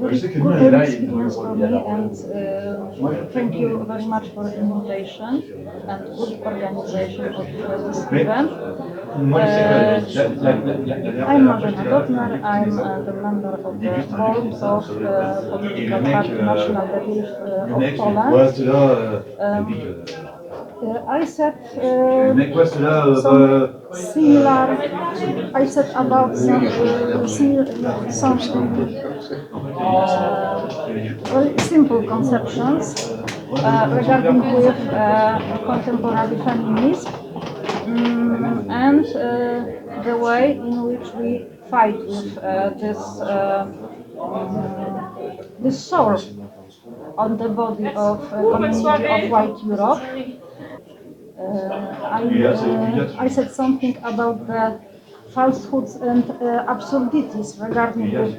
good experience for me, and thank you very much for the invitation and good organization of this event. I'm Marzena Dotner. I'm the member of the board of political party National Lewicy of Poland. I said some similar. I said about some very simple conceptions regarding with contemporary feminism and the way in which we fight with this sore on the body of community of white Europe. I said something about the falsehoods and absurdities regarding with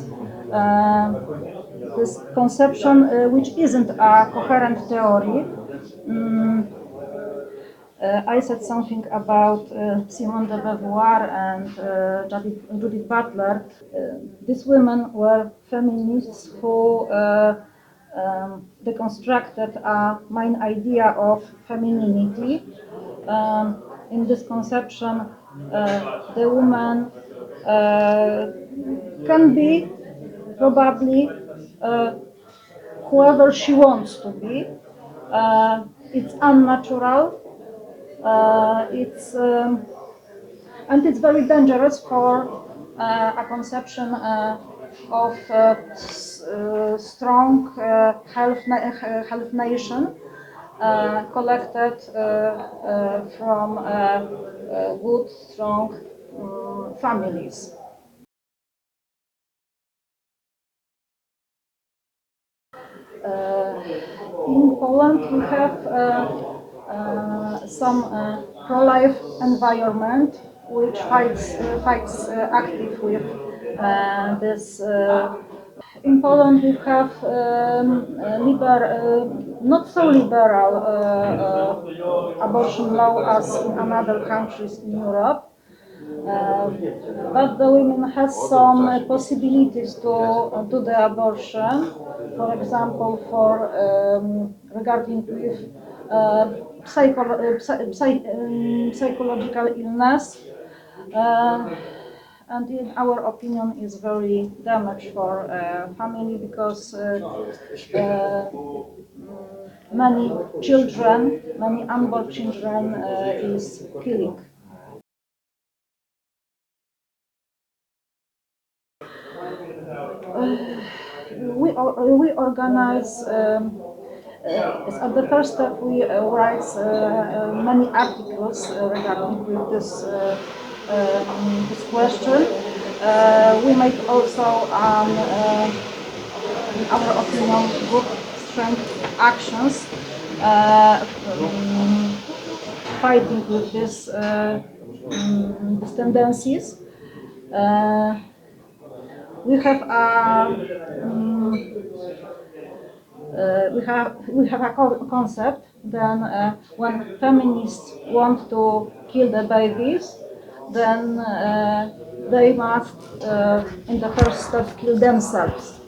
this conception, which isn't a coherent theory. I said something about Simone de Beauvoir and Judith Butler. These women were feminists who deconstructed a main idea of femininity. In this conception, the woman can be probably whoever she wants to be. It's unnatural. And it's very dangerous for a conception of strong health nation collected from good, strong families. In Poland, we have some pro-life environment which fights active with this. In Poland, we have not so liberal abortion law as in other countries in Europe. But the women have some possibilities to do the abortion. For example, for regarding with psychological illness, and in our opinion is very damage for family, because many children, many unborn children is killing. We organize. At the first step, we write many articles regarding with this question. We make also, in our opinion, good strength actions fighting with these tendencies. We have a concept. Then when feminists want to kill the babies, then they must in the first step kill themselves.